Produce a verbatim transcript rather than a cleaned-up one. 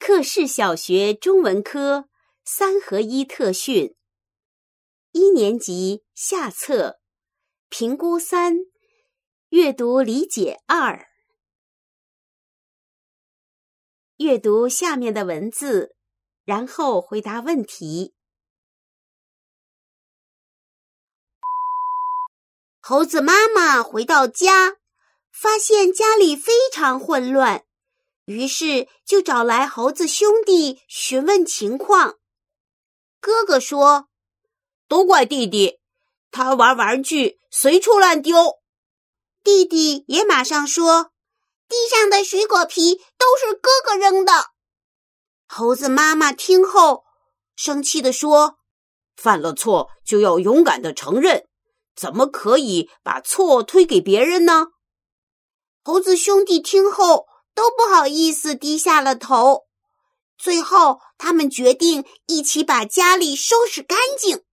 克氏小学中文科三合一特训，一年级下册，评估三，阅读理解二。阅读下面的文字，然后回答问题。猴子妈妈回到家，发现家里非常混乱，于是就找来猴子兄弟询问情况。哥哥说：“ 都怪弟弟，他玩玩具随处乱丢。” 弟弟也马上说：“ 地上的水果皮都是哥哥扔的。” 猴子妈妈听后生气地说：“ 犯了错就要勇敢地承认，怎么可以把错推给别人呢？” 猴子兄弟听后都不好意思低下了头。最后他们决定一起把家里收拾干净。